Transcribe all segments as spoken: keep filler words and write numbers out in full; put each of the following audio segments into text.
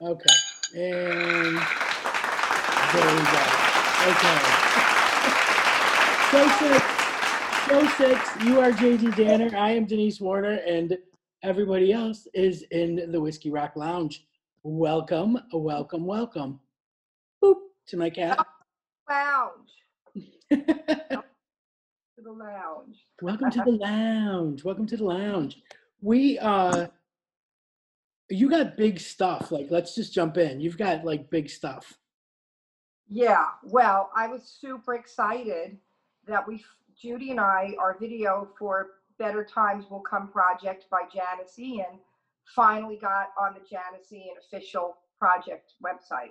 Okay. And there we go. Okay. Show six. Show six. You are J D Danner. I am Denise Warner, and everybody else is in the Whiskey Rock Lounge. Welcome, welcome, welcome. Boop to my cat. Lounge. To the lounge. Welcome to the lounge. Welcome to the lounge. We uh you got big stuff. Like, let's just jump in. You've got like big stuff. Yeah, well, I was super excited that we, Judy and I, our video for Better Times Will Come project by Janice Ian finally got on the Janice Ian official project website.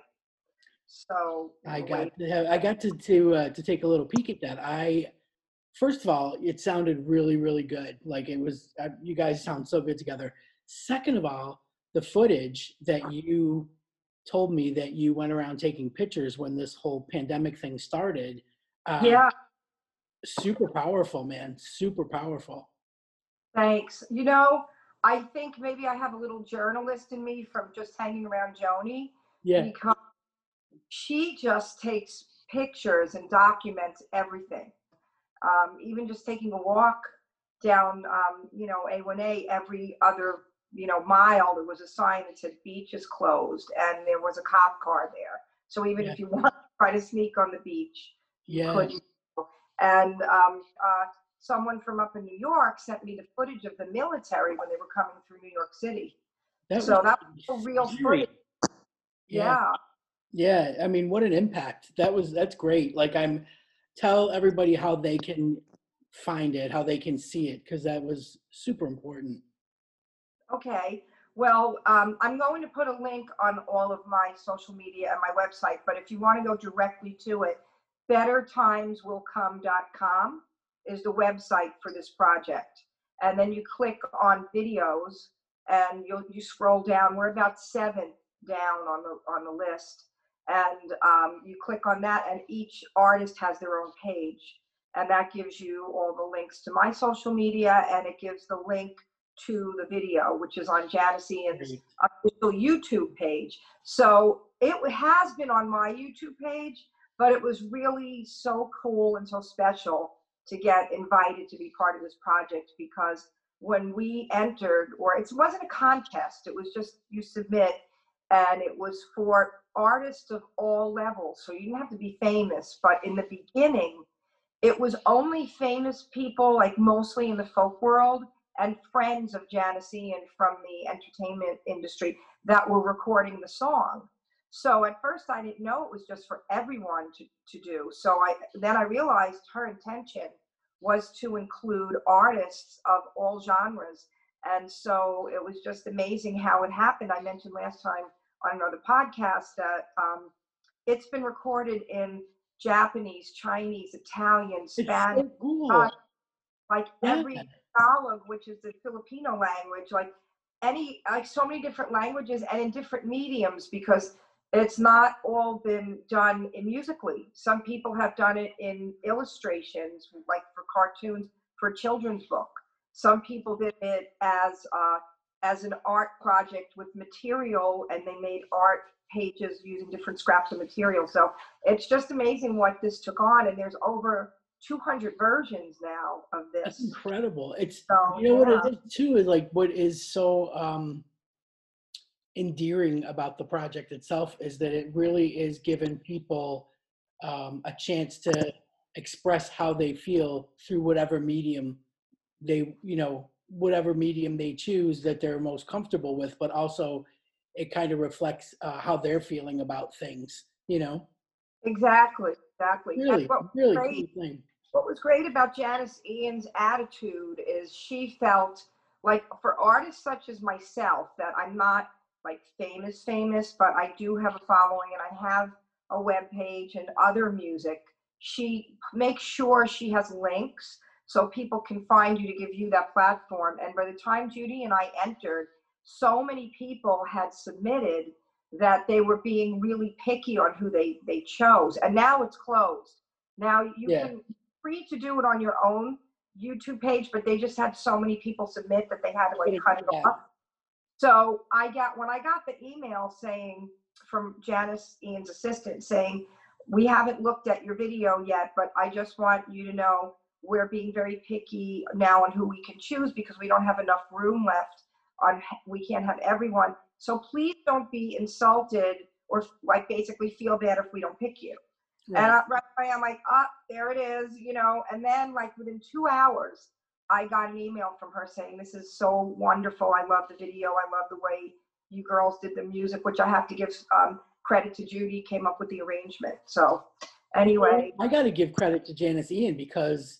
So I we're got waiting. to have, I got to to uh, to take a little peek at that. I first of all, it sounded really really good. Like it was, uh, you guys sound so good together. Second of all, the footage that you told me that you went around taking pictures when this whole pandemic thing started. Um, Yeah, super powerful, man. Super powerful. thanks. You know, I think maybe I have a little journalist in me from just hanging around Joni, Yeah. because she just takes pictures and documents everything. Um, even just taking a walk down, um, you know, A one A, every other, you know, mile, there was a sign that said beach is closed, and there was a cop car there. So even Yeah. if you want to try to sneak on the beach, you Yeah. could. And um, uh, someone from up in New York sent me the footage of the military when they were coming through New York City. That So was that was a real scary. footage. Yeah. Yeah. Yeah, I mean, what an impact. That was, that's great. Like, I'm, tell everybody how they can find it, how they can see it, because that was super important. Okay. Well, um, I'm going to put a link on all of my social media and my website, but if you want to go directly to it, better times will come dot com is the website for this project. And then you click on videos and you'll, you scroll down. We're about seven down on the, on the list. And um, you click on that, and each artist has their own page. And that gives you all the links to my social media, and it gives the link to the video, which is on Janice Ian's official YouTube page. So it has been on my YouTube page, but it was really so cool and so special to get invited to be part of this project, because when we entered, or it wasn't a contest, it was just you submit, and it was for artists of all levels. So you didn't have to be famous, but in the beginning, it was only famous people, like mostly in the folk world, and friends of Janice Ian from the entertainment industry that were recording the song. So at first I didn't know it was just for everyone to, to do. So I then I realized her intention was to include artists of all genres. And so it was just amazing how it happened. I mentioned last time on another podcast that um, it's been recorded in Japanese, Chinese, Italian, Spanish, It's so cool. uh, like Yeah. every Tagalog, which is the Filipino language, like any, like so many different languages and in different mediums, because it's not all been done in musically. Some people have done it in illustrations, like for cartoons, for a children's book. Some people did it as uh, as an art project with material, and they made art pages using different scraps of material. So it's just amazing what this took on, and there's over two hundred versions now of this. That's incredible. It's, So, you know what yeah. it is too, is like what is so um, endearing about the project itself is that it really is giving people um, a chance to express how they feel through whatever medium they, you know, whatever medium they choose that they're most comfortable with, but also it kind of reflects uh, how they're feeling about things, you know? Exactly, exactly. And Really, what was really great, cool thing. what was great about Janice Ian's attitude is she felt like, for artists such as myself, that I'm not like famous, famous, but I do have a following and I have a web page and other music. She makes sure she has links so people can find you to give you that platform. And by the time Judy and I entered, so many people had submitted that they were being really picky on who they they chose, and now it's closed. Now you Yeah. can free to do it on your own YouTube page, but they just had so many people submit that they had to like cut it Yeah. off. So I got, when I got the email saying from Janice, Ian's assistant, saying, we haven't looked at your video yet, but I just want you to know we're being very picky now on who we can choose because we don't have enough room left on, we can't have everyone. So please don't be insulted or like basically feel bad if we don't pick you. Right. And I, right away I'm like, ah, there it is, you know, and then like within two hours, I got an email from her saying, this is so wonderful. I love the video. I love the way you girls did the music, which I have to give um, credit to Judy, came up with the arrangement. So anyway. I got to give credit to Janice Ian because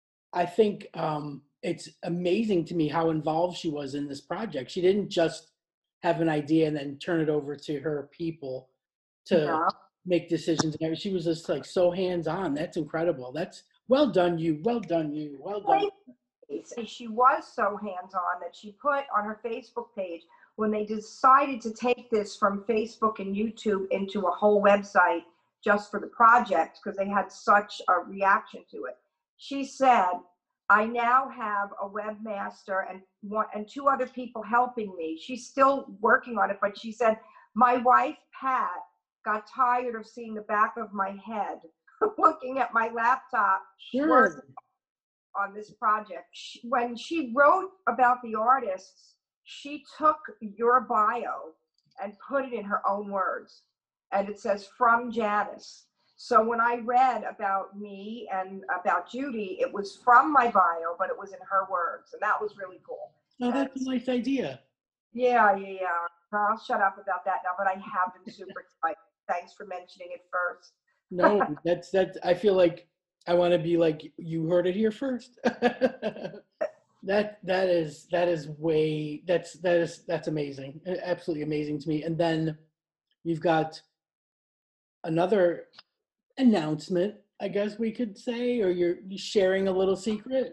I think um, it's amazing to me how involved she was in this project. She didn't just have an idea and then turn it over to her people to yeah. make decisions. She was just like so hands-on. That's incredible. That's well done you. Well done you. Well done. She was so hands-on that she put on her Facebook page when they decided to take this from Facebook and YouTube into a whole website just for the project because they had such a reaction to it. She said, I now have a webmaster and one and two other people helping me. She's still working on it, but she said, my wife, Pat, got tired of seeing the back of my head looking at my laptop. Sure. On this project. She, when she wrote about the artists, she took your bio and put it in her own words. And it says, from Janice. So when I read about me and about Judy, it was from my bio, but it was in her words. And that was really cool. Oh, that's and, a nice idea. Yeah, yeah, yeah. I'll shut up about that now, but I have been super excited. Thanks for mentioning it first. No, that's, that's, I feel like I want to be like, you heard it here first. that, that is, that is way, that's, that is, that's amazing. Absolutely amazing to me. And then you've got another announcement, I guess we could say, or you're sharing a little secret.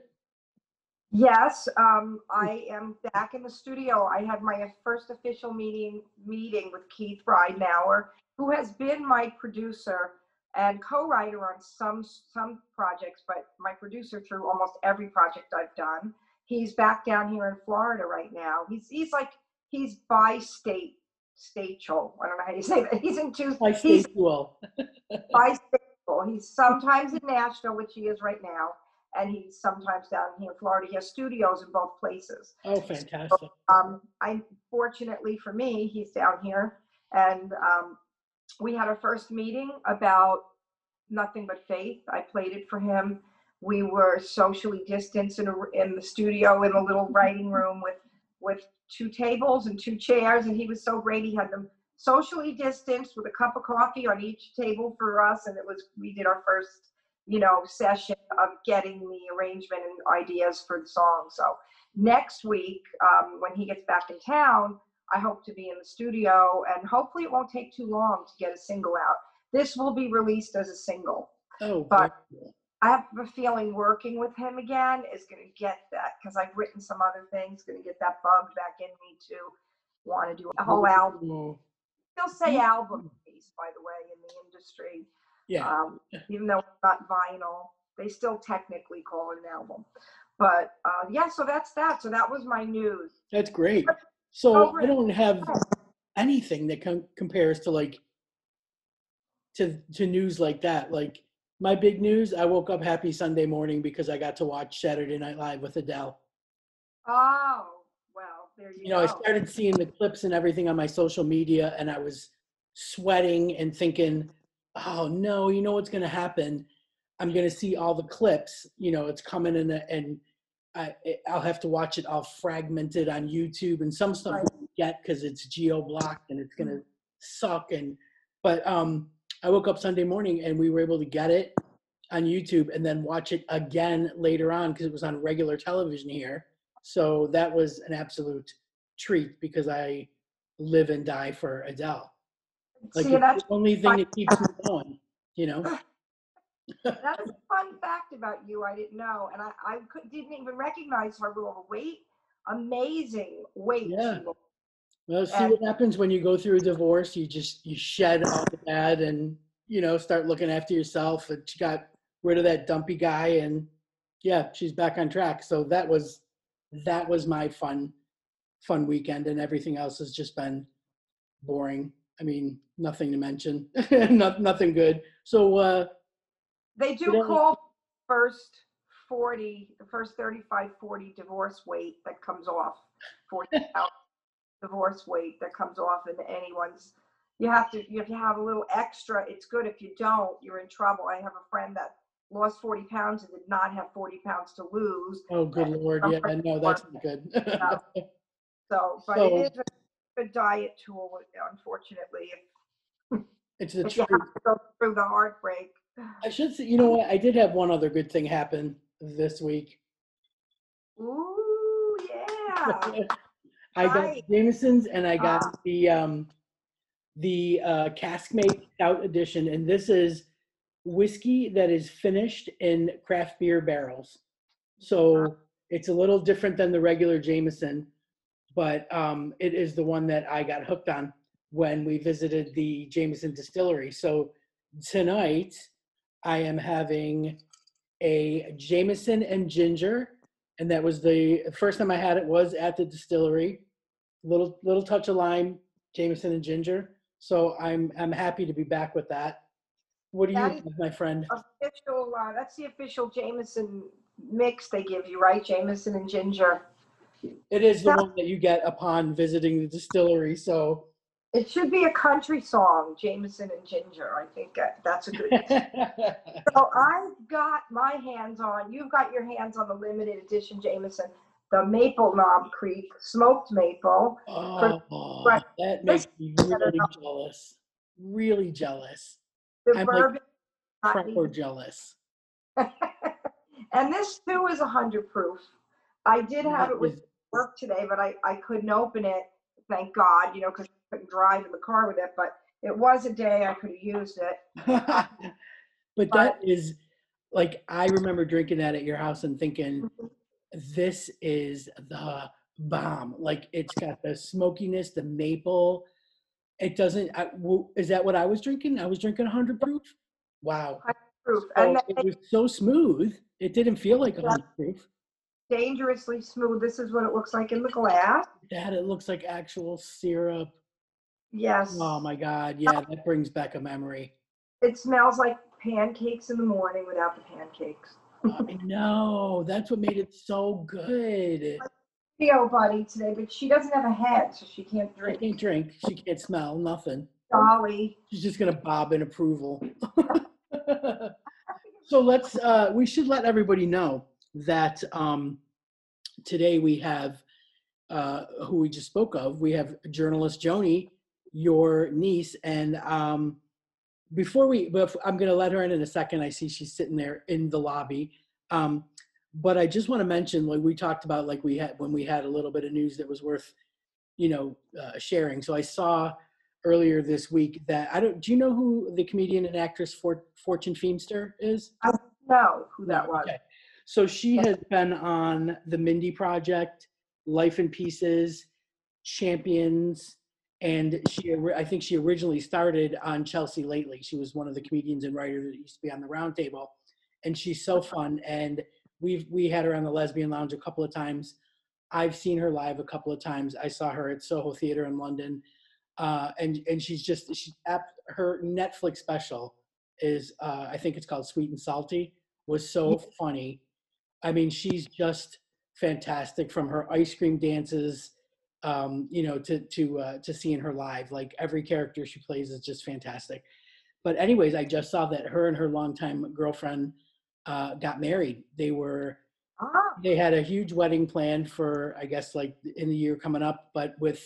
Yes, um, I am back in the studio. I had my first official meeting meeting with Keith Ridenauer, who has been my producer and co-writer on some some projects, but my producer through almost every project I've done. He's back down here in Florida right now. He's he's like he's bi-state stateful. I don't know how you say that. He's in two. Bi-stateful. Bi-stateful. He's sometimes in Nashville, which he is right now, and he's sometimes down here in Florida. He has studios in both places. Oh, fantastic. So, um, I fortunately for me, he's down here, and um, we had our first meeting about Nothing But Faith. I played it for him. We were socially distanced in, a, in the studio in a little writing room with, with two tables and two chairs. And he was so great. He had them socially distanced with a cup of coffee on each table for us. And it was, we did our first, you know, session of getting the arrangement and ideas for the song. So next week, um, when he gets back in town, I hope to be in the studio, and hopefully it won't take too long to get a single out. This will be released as a single. Oh, but cool. I have a feeling working with him again is going to get that, because I've written some other things, going to get that bug back in me to want to do a whole album. They'll say album piece, by the way, in the industry. Yeah. Um, even though it's not vinyl, they still technically call it an album. But uh, yeah, so that's that. So that was my news. That's great. So I don't have anything that com- compares to like to to news like that. Like my big news, I woke up happy Sunday morning because I got to watch Saturday Night Live with Adele. Oh, well, there you, you know, go. I started seeing the clips and everything on my social media, and I was sweating and thinking, oh no, you know what's going to happen? I'm going to see all the clips, you know, it's coming in a, and I, I'll have to watch it all fragmented on YouTube, and some stuff I won't get because it's geo-blocked and it's going to suck. And, but um, I woke up Sunday morning and we were able to get it on YouTube and then watch it again later on because it was on regular television here. So that was an absolute treat because I live and die for Adele. Like, See, it's that's the only thing that keeps me going, you know? That is a fun fact about you I didn't know. And I, I could, didn't even recognize her with all the weight. Amazing weight. Yeah. She was. Well, see And- what happens when you go through a divorce. You just, you shed all the bad and, you know, start looking after yourself. And she got rid of that dumpy guy and yeah, she's back on track. So that was, that was my fun fun weekend, and everything else has just been boring. I mean, nothing to mention, not, nothing good. So uh, They do today, call first forty, the first thirty-five, forty divorce weight that comes off, forty pound divorce weight that comes off in anyone's. You have to, you have to have a little extra. It's good. If you don't, you're in trouble. I have a friend that lost forty pounds and did not have forty pounds to lose. oh, good Lord. Yeah, no, that's not good. So, but it So is a good diet tool, unfortunately, if, it's the if you have truth. to go through the heartbreak. I should say, you know what? I did have one other good thing happen this week. Ooh, yeah. I got Right. Jameson's and I got Ah. the um, the uh, Caskmate Stout Edition, and this is whiskey that is finished in craft beer barrels. So it's a little different than the regular Jameson, but um, it is the one that I got hooked on when we visited the Jameson distillery. So tonight I am having a Jameson and ginger, and that was the first time I had it was at the distillery. Little little touch of lime, Jameson and ginger. So I'm I'm happy to be back with that. What do you That have, is my friend? official, uh, that's the official Jameson mix they give you, right? Jameson and ginger. It is the That, one that you get upon visiting the distillery. So it should be a country song, Jameson and ginger. I think that, that's a good. So I got my hands on, you've got your hands on the limited edition Jameson, the Maple Knob Creek smoked maple. oh, Right. that This, makes me really jealous. Really jealous. the I'm like bourbon. not proper needed. jealous. And this too is a hundred proof. I did have That it with is- work today, but I, I couldn't open it, thank God, you know, because I couldn't drive in the car with it. But it was a day I could have used it. but that is like I remember drinking that at your house and thinking, this is the bomb. Like it's got the smokiness, the maple. It doesn't. I, w- is that what I was drinking? I was drinking one hundred proof. Wow. Proof. So And it then was so smooth. It didn't feel like one hundred proof. dangerously smooth. This is what it looks like in the glass. Dad, it looks like actual syrup. Yes. Oh my God. Yeah, that brings back a memory. It smells like pancakes in the morning without the pancakes. I know. That's what made it so good. Theo buddy today, but she doesn't have a head, so she can't She drink. can't drink. She can't smell. Nothing. Dolly. She's just gonna bob in approval. So let's. Uh, we should let everybody know that um, today we have uh, who we just spoke of. We have journalist Joni, your niece, and um, before we, but I'm going to let her in in a second. I see she's sitting there in the lobby. Um, but I just want to mention, like we talked about, like we had when we had a little bit of news that was worth, you know, uh, sharing. So I saw earlier this week that I don't. Do you know who the comedian and actress For, Fortune Feimster is? I don't know who that was. Okay. So she has been on the Mindy Project, Life in Pieces, Champions, and she I think she originally started on Chelsea Lately. She was one of the comedians and writers that used to be on the round table, and she's so fun. And we've we had her on the Lesbian Lounge a couple of times. I've seen her live a couple of times. I saw her at Soho Theater in London, uh, and and she's just she her Netflix special is uh, I think it's called Sweet and Salty, was so funny. I mean, she's just fantastic, from her ice cream dances, um, you know, to to uh, to seeing her live. Like every character she plays is just fantastic. But anyways, I just saw that her and her longtime girlfriend uh, got married. They were Ah, they had a huge wedding planned for, I guess, like in the year coming up, but with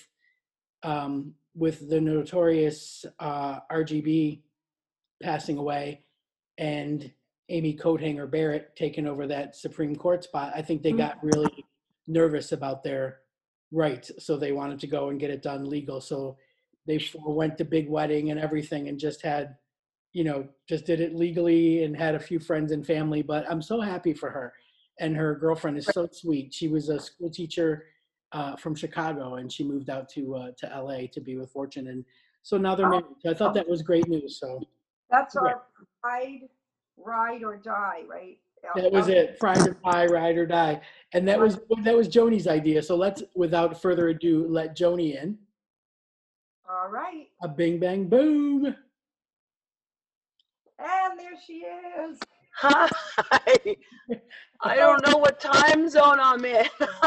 um, with the notorious uh, R G B passing away and Amy Coathanger Barrett taking over that Supreme Court spot, I think they got really nervous about their rights. So they wanted to go and get it done legal. So they went to big wedding and everything and just had, you know, just did it legally and had a few friends and family. But I'm so happy for her. And her girlfriend is so sweet. She was a school teacher uh, from Chicago, and she moved out to uh, to L A to be with Fortune. And so now they're married. So I thought that was great news. So that's yeah. our ride, ride or die, right? That was Okay. it. Fried or die, ride or die. And that was that was Joni's idea. So let's, without further ado, let Joni in. All right. A bing bang boom. And there she is. Hi. I don't know what time zone I'm in.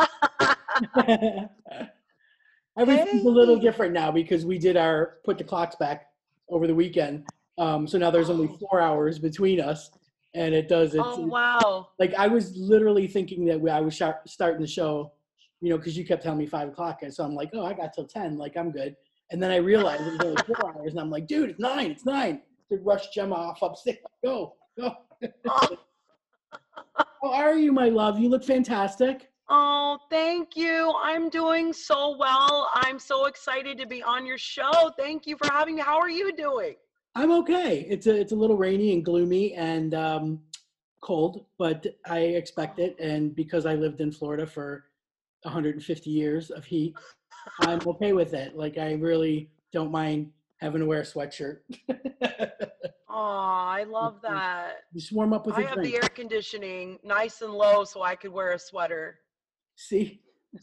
Everything's a little Hey. different now because we did our put the clocks back over the weekend. Um, so now there's only Oh. four hours between us, and it does it's Oh, wow. like I was literally thinking that we, I was sharp, starting the show, you know, because you kept telling me five o'clock, and so I'm like, oh, I got till ten, like I'm good. And then I realized it was only four hours, and I'm like, dude, it's nine, it's nine. To rush Gemma off upstairs. Go, go. Oh, How are you, my love? You look fantastic. oh, thank you. I'm doing so well. I'm so excited to be on your show. Thank you for having me. How are you doing? I'm okay. It's a it's a little rainy and gloomy and um, cold, but I expect it. And because I lived in Florida for one hundred fifty years of heat, I'm okay with it. Like I really don't mind having to wear a sweatshirt. Oh, I love that. Just warm up with I a have drink. the air conditioning nice and low so I could wear a sweater. See?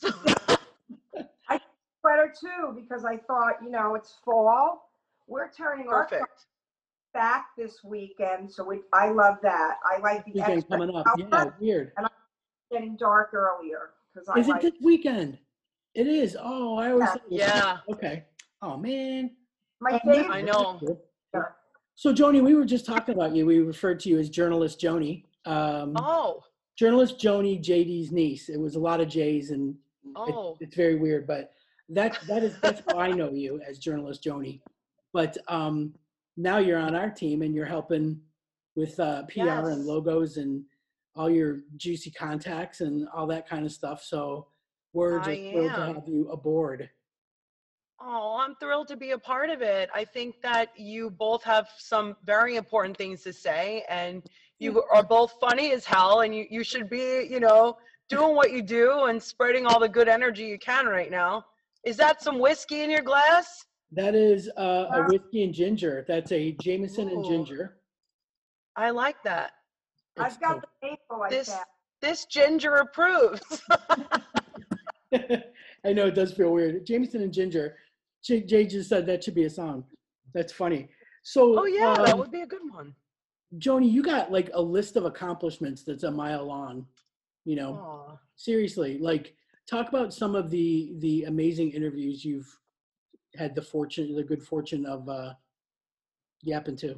Sweater too, because I thought, you know, it's fall. We're turning our clock Perfect. back this weekend, so we, I love that. I like the Weekend extra coming up. hour Yeah, weird. getting dark earlier because I Is it like. this weekend? It is. Oh, I always Yeah. thought it was- Yeah, Okay. Oh man. My Um, favorite. I know. So Joni, we were just talking about you. We referred to you as journalist Joni. Um, Oh, journalist Joni, J D's niece. It was a lot of J's, and it, oh, it's very weird. But that that is that's how I know you, as journalist Joni. But um, now you're on our team, and you're helping with uh, P R and yes. logos and all your juicy contacts and all that kind of stuff. So we're I just thrilled to am. have you aboard. Oh, I'm thrilled to be a part of it. I think that you both have some very important things to say, and you are both funny as hell, and you, you should be, you know, doing what you do and spreading all the good energy you can right now. Is that some whiskey in your glass? That is uh, a Wow. whiskey and ginger. That's a Jameson and Ooh. ginger. I like that. I've It's got the maple. I This found. this ginger approves. I know it does feel weird. Jameson and ginger. Jay, Jay just said that should be a song. That's funny. So, Oh yeah, that um, would be a good one. Joni, you got like a list of accomplishments that's a mile long. You know, Aw. seriously. Like, talk about some of the the amazing interviews you've had the fortune, the good fortune of uh, yapping to.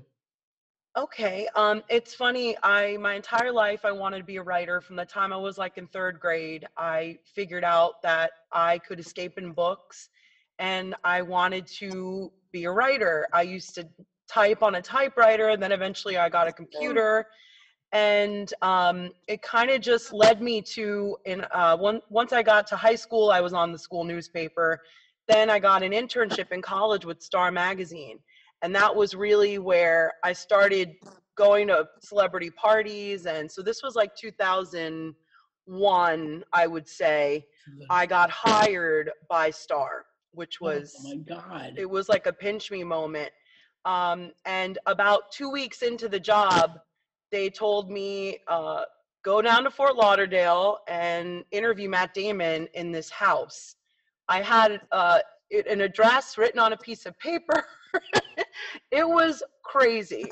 Okay. Um, it's funny. I my entire life I wanted to be a writer. From the time I was like in third grade, I figured out that I could escape in books, and I wanted to be a writer. I used to type on a typewriter, and then eventually I got a computer, and um, it kind of just led me to. In uh, one once I got to high school, I was on the school newspaper. Then I got an internship in college with Star Magazine. And that was really where I started going to celebrity parties. And so this was like two thousand one, I would say. I got hired by Star, which was, oh my God. it was like a pinch me moment. Um, and about two weeks into the job, they told me, uh, go down to Fort Lauderdale and interview Matt Damon in this house. I had uh, it, an address written on a piece of paper. It was crazy.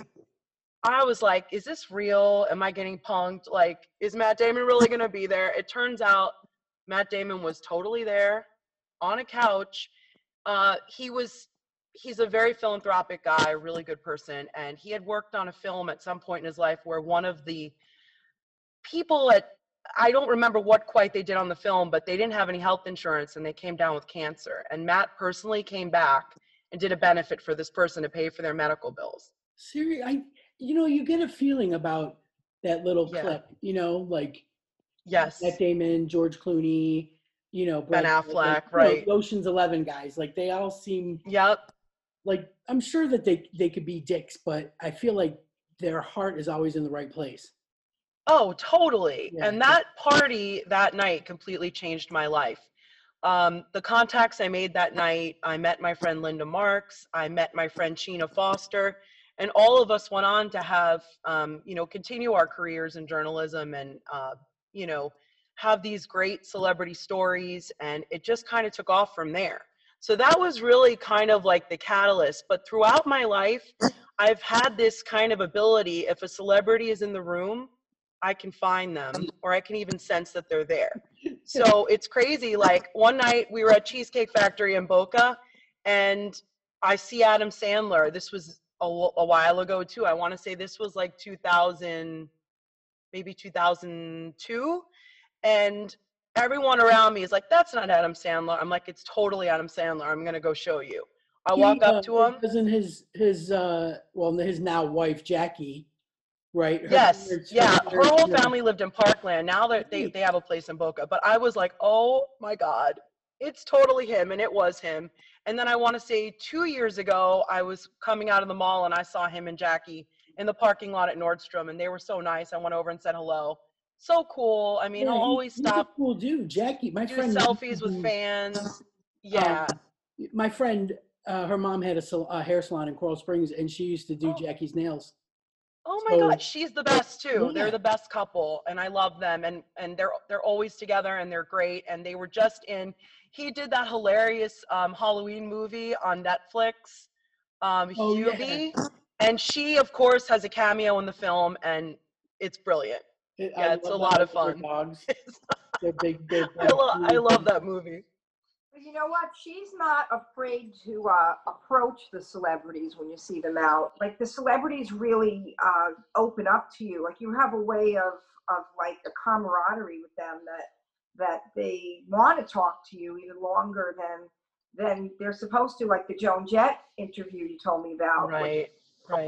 I was like, is this real? Am I getting punked? Like, is Matt Damon really going to be there? It turns out Matt Damon was totally there on a couch. Uh, he was, he's a very philanthropic guy, really good person. And he had worked on a film at some point in his life where one of the people at, I don't remember what quite they did on the film, but they didn't have any health insurance and they came down with cancer. And Matt personally came back and did a benefit for this person to pay for their medical bills. Seriously, I, you know, you get a feeling about that little Yeah. clip, you know, like Yes. Matt Damon, George Clooney, you know, Ben Brad Pitt, Affleck, like, you know, right. the Ocean's Eleven guys, like they all seem Yep. like, I'm sure that they, they could be dicks, but I feel like their heart is always in the right place. Oh, totally. Yeah. And that party that night completely changed my life. Um, the contacts I made that night, I met my friend Linda Marks, I met my friend Sheena Foster, And all of us went on to have, um, you know, continue our careers in journalism and, uh, you know, have these great celebrity stories. And it just kind of took off from there. So that was really kind of like the catalyst. But throughout my life, I've had this kind of ability. If a celebrity is in the room, I can find them, or I can even sense that they're there. So it's crazy. Like one night we were at Cheesecake Factory in Boca, and I see Adam Sandler. This was a, a while ago too. I want to say this was like two thousand, maybe two thousand two. And everyone around me is like, that's not Adam Sandler. I'm like, it's totally Adam Sandler. I'm going to go show you. I walk He, uh, up to him. Doesn't his, his, uh, well, his now wife, Jackie, right? Her Yes, parents- yeah. Her parents whole were- family lived in Parkland. Now that they, they have a place in Boca. But I was like, oh my God, it's totally him. And it was him. And then I want to say two years ago, I was coming out of the mall and I saw him and Jackie in the parking lot at Nordstrom, and they were so nice. I went over and said hello. So cool. I mean, Yeah, he'll he- always he's a stop, cool dude, Jackie. My do friend selfies with who- fans. Yeah. Um, my friend, uh, her mom had a, sal- a hair salon in Coral Springs, and she used to do Oh. Jackie's nails. Oh my So- God, she's the best too. Yeah. They're the best couple, and I love them. And and they're they're always together, and they're great. And they were just in. He did that hilarious um, Halloween movie on Netflix, um, Oh, yeah. Hubie, and she of course has a cameo in the film, and it's brilliant. It- Yeah, I it's a love lot that of with their fun. Dogs. They're big. They're I big love I love that movie. But you know what? She's not afraid to uh, approach the celebrities when you see them out. Like the celebrities really uh, open up to you. Like you have a way of of like a camaraderie with them that that they want to talk to you even longer than than they're supposed to. Like the Joan Jett interview you told me about. Right, right.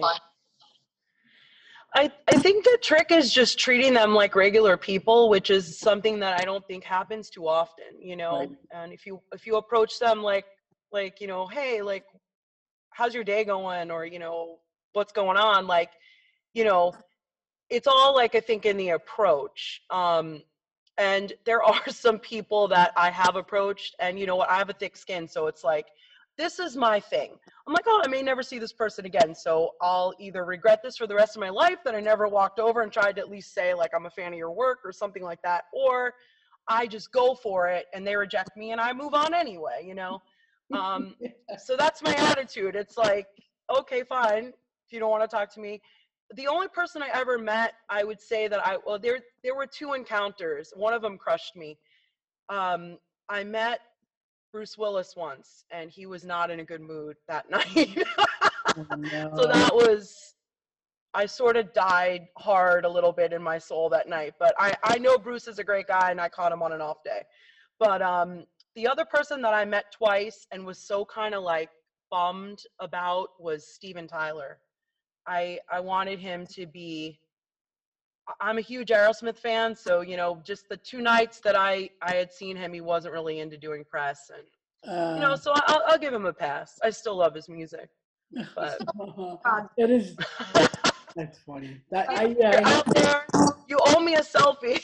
I, I think the trick is just treating them like regular people, which is something that I don't think happens too often, you know. Right. And if you if you approach them like like you know, hey, like, how's your day going, or you know, what's going on, like, you know, it's all like I think in the approach. Um, and there are some people that I have approached, and you know what, I have a thick skin, so it's like, this is my thing. I'm like, oh, I may never see this person again, so I'll either regret this for the rest of my life that I never walked over and tried to at least say like I'm a fan of your work or something like that, or I just go for it and they reject me and I move on anyway, you know. Um, so that's my attitude. It's like, okay, fine, if you don't want to talk to me. The only person I ever met, I would say that I, well, there there were two encounters. One of them crushed me. Um, I met Bruce Willis once, and he was not in a good mood that night. Oh, no. So that was, I sort of died hard a little bit in my soul that night. But I, I know Bruce is a great guy, and I caught him on an off day. But um, the other person that I met twice and was so kind of like bummed about was Steven Tyler. I I wanted him to be, I'm a huge Aerosmith fan, so you know, just the two nights that I I had seen him, he wasn't really into doing press, and Uh, you know, so I'll I'll give him a pass. I still love his music, but that is that's funny. That I you're yeah. out there, you owe me a selfie.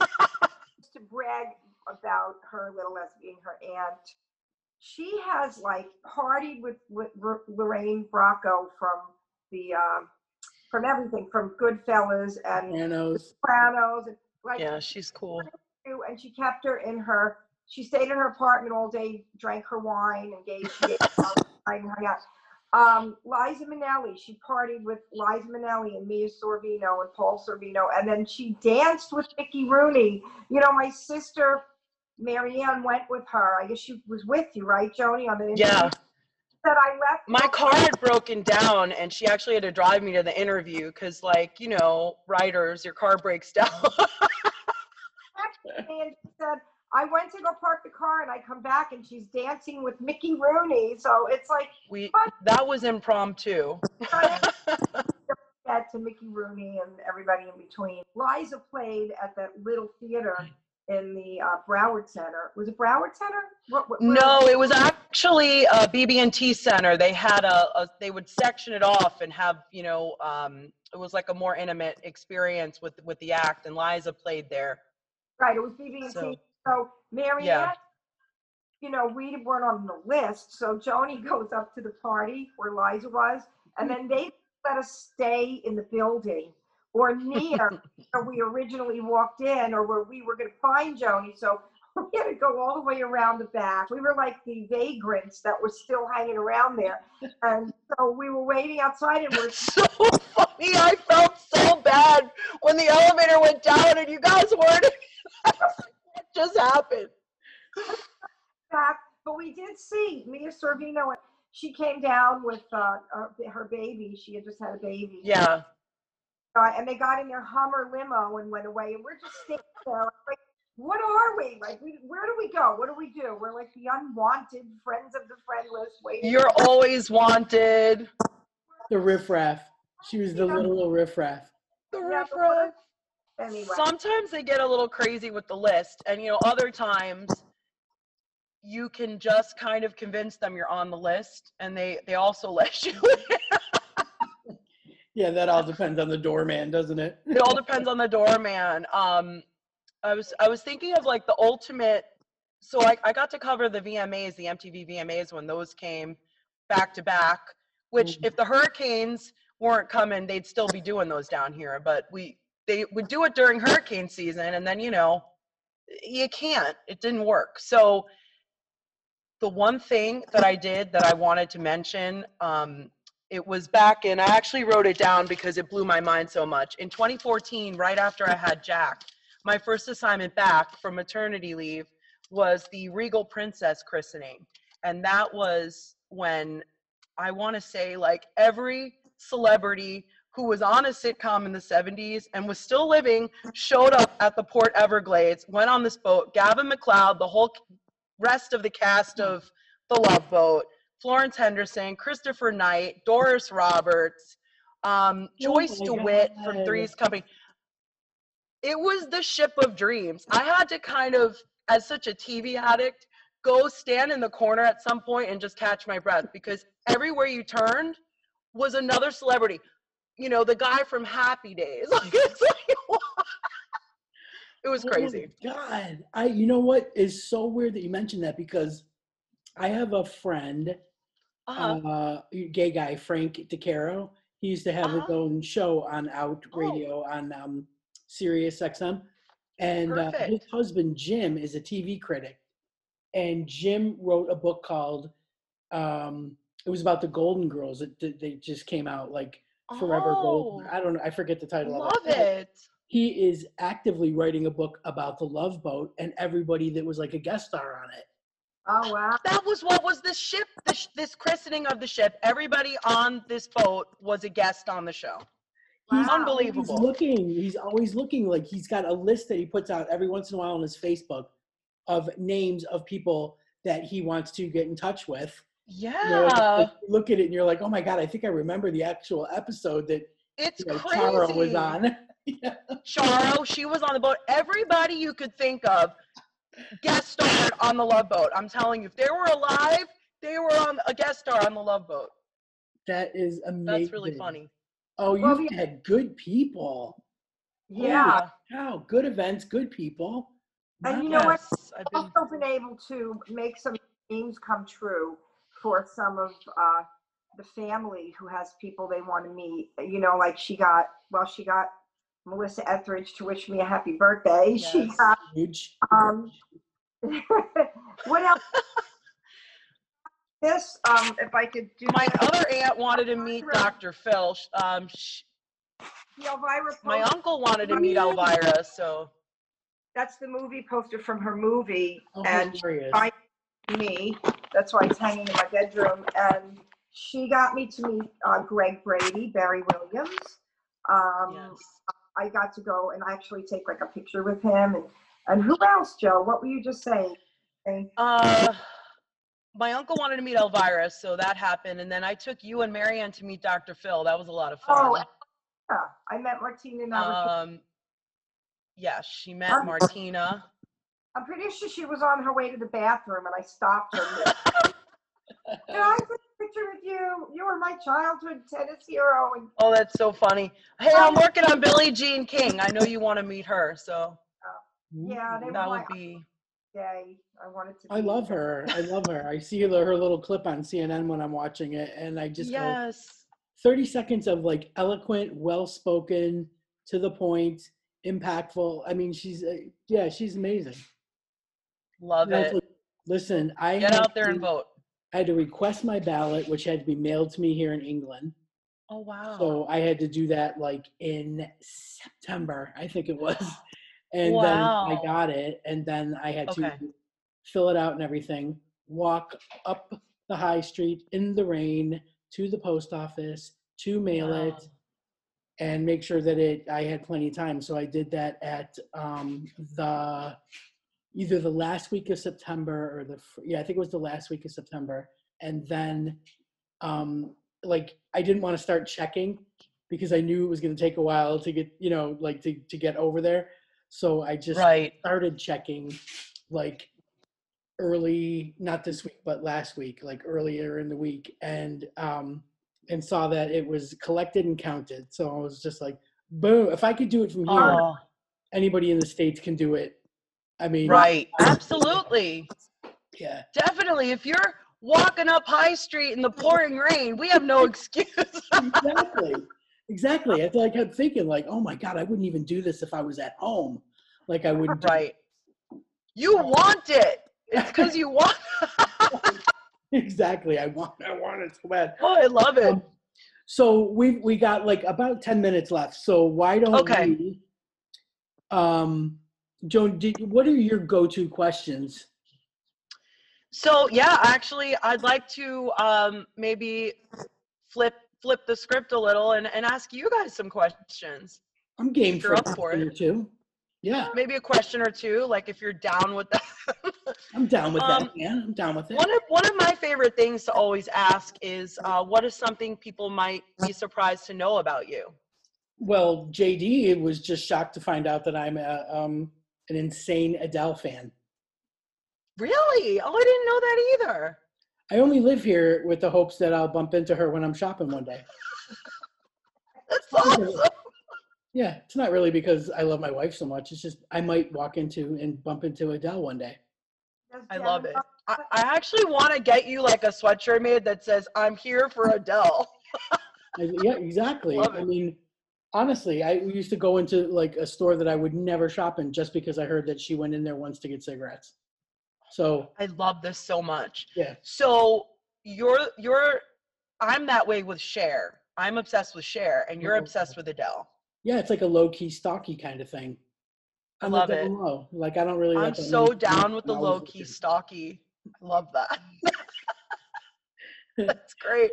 To brag about her little lesbian, her aunt. She has like partied with, with R- Lorraine Bracco from the um, from everything from Goodfellas and Sopranos. Sopranos and like Yeah, she's cool. and she kept her in her. She stayed in her apartment all day, drank her wine, and gave she ate all night and hung out. Um, Liza Minnelli, she partied with Liza Minnelli and Mia Sorvino and Paul Sorvino, and then she danced with Mickey Rooney. You know, my sister Marianne went with her. I guess she was with you, right, Joni? On the interview? Yeah. That I left. My car had broken down, and she actually had to drive me to the interview because, like, you know, writers, your car breaks down. And she said, I went to go park the car and I come back and she's dancing with Mickey Rooney. So it's like, we that was impromptu. that to Mickey Rooney and everybody in between. Liza played at that little theater in the uh, Broward Center. Was it Broward Center? What, what, No, it was actually a B B and T Center. They had a, a, they would section it off and have, you know, um, it was like a more intimate experience with with the act, and Liza played there. Right, it was B B and T. So, So Marianne, yeah. you know, we weren't on the list. So Joni goes up to the party where Liza was, and then they let us stay in the building or near where we originally walked in or where we were going to find Joni. So we had to go all the way around the back. We were like the vagrants that were still hanging around there. And so we were waiting outside and we're So funny. I felt so bad when the elevator went down and you guys weren't. What just happened? back. But we did see Mia Sorvino. She came down with uh, uh, her baby. She had just had a baby. Yeah. Uh, and they got in their Hummer limo and went away. And we're just standing there like, what are we? Like, we, where do we go? What do we do? We're like the unwanted friends of the friendless waiting. You're always wanted. The riffraff. She was the Yeah. little riffraff. The Yeah, riffraff. Anyway. Sometimes they get a little crazy with the list, and you know, other times you can just kind of convince them you're on the list, and they they also let you in. Yeah, that all depends on the doorman, doesn't it? It all depends on the doorman. Um, I was I was thinking of like the ultimate. So I I got to cover the V M As, the M T V V M As when those came back to back. Which, Mhm. if the hurricanes weren't coming, they'd still be doing those down here. But we they would do it during hurricane season, and then you know you can't. It didn't work. So the one thing that I did that I wanted to mention, um, it was back in, I actually wrote it down because it blew my mind so much. In twenty fourteen, right after I had Jack, my first assignment back from maternity leave was the Regal Princess christening. And that was when I want to say like every celebrity who was on a sitcom in the seventies and was still living showed up at the Port Everglades, went on this boat. Gavin McLeod, the whole rest of the cast of The Love Boat, Florence Henderson, Christopher Knight, Doris Roberts, um, Joyce Oh my DeWitt from God. Three's Company. It was the ship of dreams. I had to kind of, as such a T V addict, go stand in the corner at some point and just catch my breath because everywhere you turned was another celebrity. You know, the guy from Happy Days. Like, it's like, it was crazy. Oh my God. I you know what is so weird that you mentioned that because I have a friend, Uh-huh. uh, gay guy, Frank DeCaro. He used to have his Uh-huh. own show on Out Oh. Radio on um, Sirius X M. And uh, his Perfect. husband, Jim, is a T V critic. And Jim wrote a book called, um, it was about the Golden Girls. It, it- they just came out like Forever Golden. Oh, I don't know. I forget the title love of it. it. He is actively writing a book about the Love Boat and everybody that was like a guest star on it. Oh, wow. That was what was the ship, this, this christening of the ship. Everybody on this boat was a guest on the show. He's Wow. Unbelievable. always looking. He's always looking. Like he's got a list that he puts out every once in a while on his Facebook of names of people that he wants to get in touch with. Yeah. You know, it's like you look at it and you're like, oh my God, I think I remember the actual episode that It's you know, crazy. Tara was on. Yeah. Charo, she was on the boat. Everybody you could think of guest starred on the Love Boat. I'm telling you, if they were alive, they were on a guest star on the Love Boat. That is amazing. That's really funny. Oh, Well, you've had good people. Yeah. Wow, good events, good people. And you Wow. know what? Yes, I've been. Also been able to make some dreams come true for some of uh, the family who has people they want to meet. You know, like she got, well, she got Melissa Etheridge to wish me a happy birthday. She Yes. got, Huge. um, what else? This, um, if I could do My that. other aunt wanted to meet Doctor Phil. Um, sh The Elvira my poster, uncle wanted to meet Elvira, so that's the movie poster from her movie. Oh, And hilarious. I, me, that's why it's hanging in my bedroom. And she got me to meet uh, Greg Brady, Barry Williams. Um, yes. I got to go and actually take like a picture with him. And, and who else, Joe? What were you just saying? saying? Uh, my uncle wanted to meet Elvira, so that happened. And then I took you and Marianne to meet Doctor Phil. That was a lot of fun. Oh, yeah. I met Martina Navratilova. Um, yeah, she met Um, Martina. I'm pretty sure she was on her way to the bathroom and I stopped her. Can I take a picture with you? You were my childhood tennis hero. And Oh, that's so funny. Hey, I'm working on Billie Jean King. I know you want to meet her, so yeah, they were that my would be. day. I wanted to. I be- love her. I love her. I see her, her little clip on C N N when I'm watching it, and I just go, Yes. thirty seconds of like eloquent, well-spoken, to the point, impactful. I mean, she's, uh, yeah, she's amazing. Love And I was it. like, listen, I Get had out there and to, vote. I had to request my ballot, which had to be mailed to me here in England. Oh, wow. So I had to do that like in September, I think it was. And Wow. then I got it. And then I had Okay. to fill it out and everything, walk up the high street in the rain to the post office to mail Wow. it and make sure that it, I had plenty of time. So I did that at um, the, either the last week of September or the, yeah, I think it was the last week of September. And then um, like, I didn't want to start checking because I knew it was going to take a while to get, you know, like to, to get over there. So I just Right. started checking like early, not this week, but last week, like earlier in the week, and um, and saw that it was collected and counted. So I was just like, boom, if I could do it from here, Oh, anybody in the States can do it. I mean, right. Absolutely. yeah, Definitely. If you're walking up High Street in the pouring rain, we have no excuse. exactly. Exactly. I, I kept thinking like, oh my God, I wouldn't even do this if I was at home. Like I wouldn't do Right. You want it. It's because you want Exactly. I want I want it so bad. Oh, I love it. Um, so we we got like about ten minutes left. So why don't Okay. we um Joan, did, what are your go-to questions? So yeah, actually I'd like to um maybe flip flip the script a little and, and ask you guys some questions. I'm game If for you're a up for question it. or two. Yeah, Maybe a question or two, like if you're down with that. I'm down with Um, that. Yeah, I'm down with it. One of one of my favorite things to always ask is, uh, what is something people might be surprised to know about you? Well, J D was just shocked to find out that I'm a, um, an insane Adele fan. Really? Oh, I didn't know that either. I only live here with the hopes that I'll bump into her when I'm shopping one day. That's awesome. Yeah, it's not really because I love my wife so much. It's just I might walk into and bump into Adele one day. I love it. I, I actually want to get you like a sweatshirt made that says, I'm here for Adele. I, yeah, exactly. Love I it. mean, honestly, I used to go into like a store that I would never shop in just because I heard that she went in there once to get cigarettes. So I love this so much. yeah, So you're, you're, I'm that way with Cher. I'm obsessed with Cher and you're Oh, obsessed with Adele. yeah, it's like a low key, stocky kind of thing. I On love the down it. low. Like I don't really. I'm let that so really- down with the I'm always low key looking. stocky. I love that. That's great.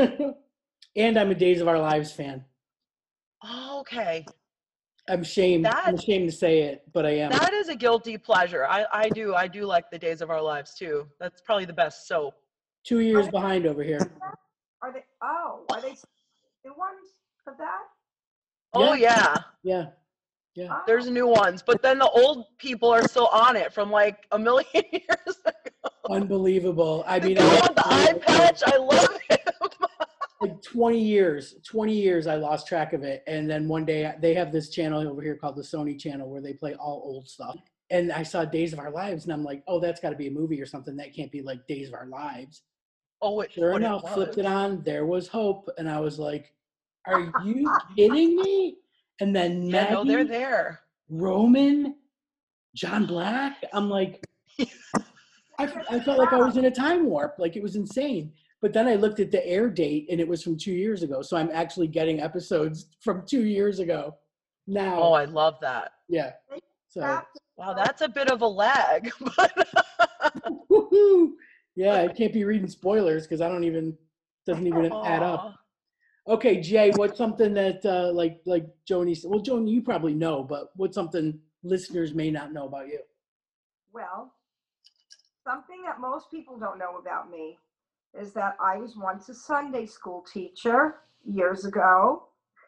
And I'm a Days of Our Lives fan. Oh, okay. I'm ashamed. That- I'm ashamed to say it, but I am. That is a guilty pleasure. I, I do. I do like the Days of Our Lives too. That's probably the best soap. Two years behind over here. Are they, oh, are they new ones of that? Oh yeah. Yeah. Yeah. Oh. There's new ones, but then the old people are still on it from like a million years ago. Unbelievable. I The mean, guy I, with the eye patch, I love him. like twenty years, twenty years, I lost track of it. And then one day they have this channel over here called the Sony channel where they play all old stuff. And I saw Days of Our Lives and I'm like, oh, that's gotta be a movie or something. That can't be like Days of Our Lives. Oh, it, Sure what it enough, was. flipped it on. There was Hope. And I was like, are you kidding me? And then Yeah, Maggie, no, they're there. Roman, John Black. I'm like, I, I felt like I was in a time warp. Like it was insane. But then I looked at the air date and it was from two years ago. So I'm actually getting episodes from two years ago now. Oh, I love that. Yeah. So, Wow, that's a bit of a lag. But woohoo. Yeah, I can't be reading spoilers because I don't even, doesn't even add up. Aw. Okay, Jay, what's something that uh, like like Joni said? Well, Joni, you probably know, but what's something listeners may not know about you? Well, something that most people don't know about me is that I was once a Sunday school teacher years ago,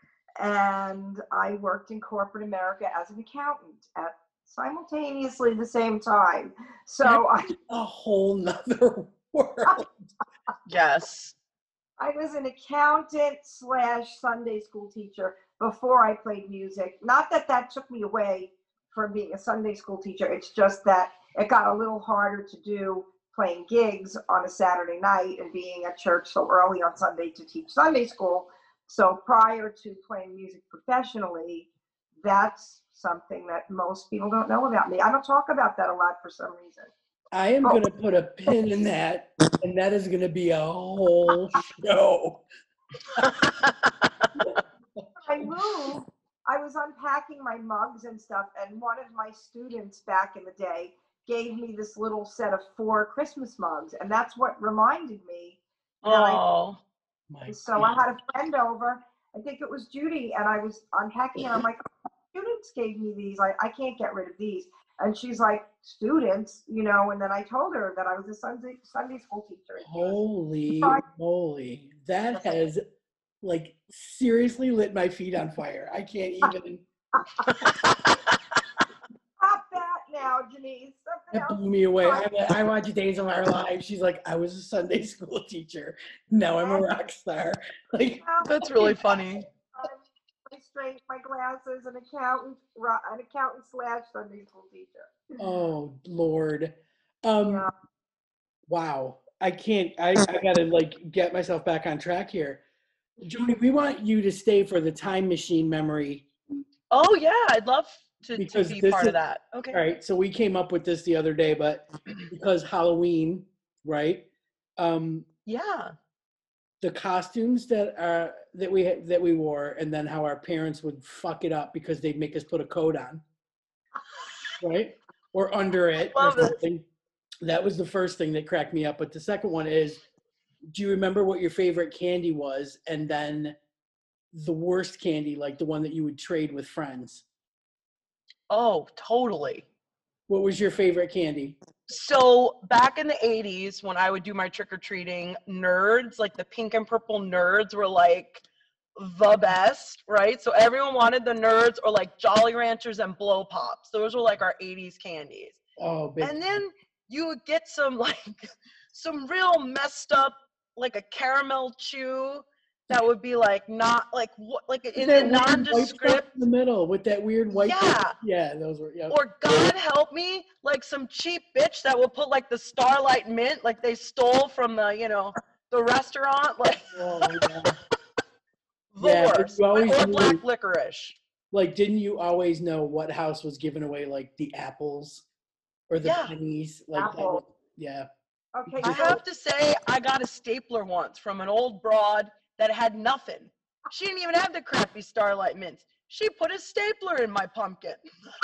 and I worked in corporate America as an accountant at simultaneously the same time. So I, A whole nother world. Yes. I was an accountant slash Sunday school teacher before I played music. Not that that took me away from being a Sunday school teacher. It's just that it got a little harder to do playing gigs on a Saturday night and being at church so early on Sunday to teach Sunday school. So prior to playing music professionally, that's something that most people don't know about me. I don't talk about that a lot for some reason. I am Oh. going to put a pin in that, and that is going to be a whole show. I moved, I was unpacking my mugs and stuff, and one of my students back in the day gave me this little set of four Christmas mugs, and that's what reminded me that I. Oh, My So I had a friend over, I think it was Judy, and I was unpacking, and I'm like, oh, students gave me these. I, I can't get rid of these. And she's like, students, you know, and then I told her that I was a Sunday Sunday school teacher. And she was, Holy Right. moly. That has like seriously lit my feet on fire. I can't even. Stop that now, Denise. Something That else. blew me away. I, I watch Days of Our Lives. She's like, I was a Sunday school teacher. Now I'm a rock star. Like, Well, that's really funny. I'm my straight, my glasses, an accountant, ro- an accountant slash Sunday school teacher. oh Lord. Um, Yeah. wow. I can't. I, I gotta like get myself back on track here. Joni, we want you to stay for the time machine memory. Oh yeah, I'd love to, to Because be this part is- of that. Okay. All right, so we came up with this the other day, but because Halloween, right? Um, Yeah. the costumes that are that we had, that we wore, and then how our parents would fuck it up because they'd make us put a coat on, right? Or under it or Love it. something. That was the first thing that cracked me up. But the second one is, do you remember what your favorite candy was? And then the worst candy, like the one that you would trade with friends. Oh, totally. What was your favorite candy? So back in the eighties, when I would do my trick-or-treating, nerds, like the pink and purple nerds were like the best, right? So everyone wanted the nerds, or like Jolly Ranchers and Blow Pops. Those were like our eighties candies. Oh, big And then you would get some like some real messed up, like a caramel chew that would be like not like what like in that the weird white stuff nondescript. in the middle with that weird white. Yeah. Yeah, those were. Yeah. Or God help me, like some cheap bitch that will put like the Starlight Mint, like they stole from the, you know, the restaurant, like Oh, yeah. the Yeah, but worst. you always Or knew- black licorice. Like, didn't you always know what house was giving away like the apples or the Yeah. pennies? Like, that Apple. was, yeah. Okay. I so- have to say, I got a stapler once from an old broad that had nothing. She didn't even have the crappy Starlight Mints. She put a stapler in my pumpkin.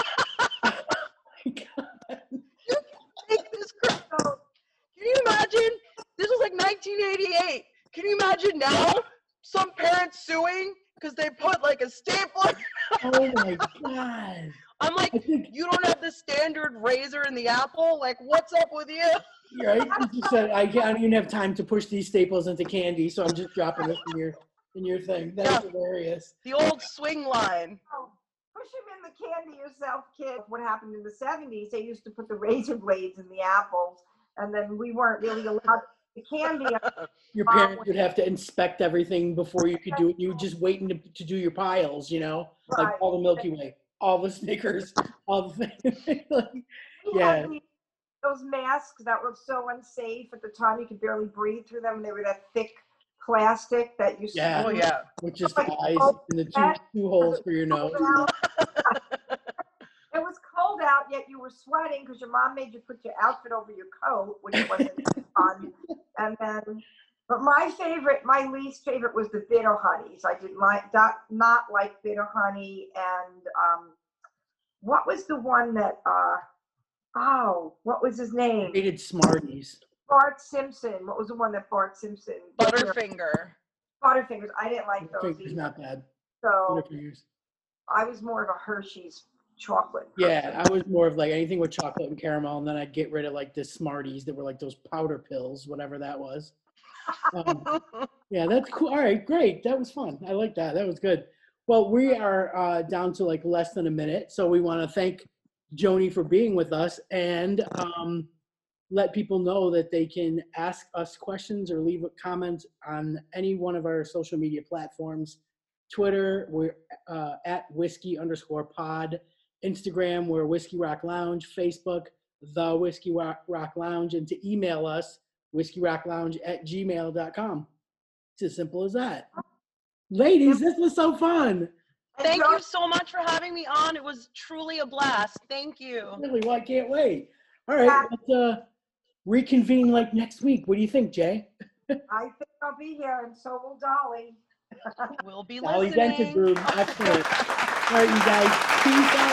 Take this crap. Can you imagine? This was like nineteen eighty-eight. Can you imagine now some parents suing because they put like a stapler? Oh my God. I'm like, I think you don't have the standard razor in the apple? Like, what's up with you? you're right. You just said I can't I don't even have time to push these staples into candy, so I'm just dropping this in your in your thing. That's Yeah. hilarious. The old swing line. Oh, push them in the candy yourself, kid. What happened in the seventies, they used to put the razor blades in the apples, and then we weren't really allowed the candy. Your Um, parents would have to inspect everything before you could do it. You were just waiting to, to do your piles, you know, like Right. all the Milky Way, all the Snickers, all the things. Like, We Yeah. had the- those masks that were so unsafe at the time, you could barely breathe through them. They were that thick plastic that you Yeah. Oh, yeah. with just Like, the eyes oh, and the two, that- two holes for your nose. It was cold out, yet you were sweating because your mom made you put your outfit over your coat, which wasn't fun. And then, but my favorite, my least favorite was the bitter honeys. I did not, not, not like bitter honey. And um, what was the one that, uh, oh, what was his name? Hated Smarties. Bart Simpson. What was the one that Bart Simpson? Butterfinger. Butterfingers. I didn't like those It's either. not bad. So Butterfingers. I was more of a Hershey's chocolate. Yeah, I was more of like anything with chocolate and caramel, and then I'd get rid of like the Smarties that were like those powder pills, whatever that was. Um, yeah, that's cool. All right, great. That was fun. I like that. That was good. Well, we are uh, down to like less than a minute, so we want to thank Joni for being with us and um, let people know that they can ask us questions or leave a comment on any one of our social media platforms. Twitter, we're uh, at whiskey underscore pod. Instagram, we're Whiskey Rock Lounge. Facebook, The Whiskey Rock, Rock Lounge. And to email us, whiskey rock lounge at gmail dot com. It's as simple as that. Ladies, this was so fun. Thank Enjoy- you so much for having me on. It was truly a blast. Thank you. Really, well, I can't wait. All right, let's uh, reconvene like next week. What do you think, Jay? I think I'll be here, and so will Dolly. We'll be Dolly Dented listening. Group. Excellent. All right, you guys. Peace out.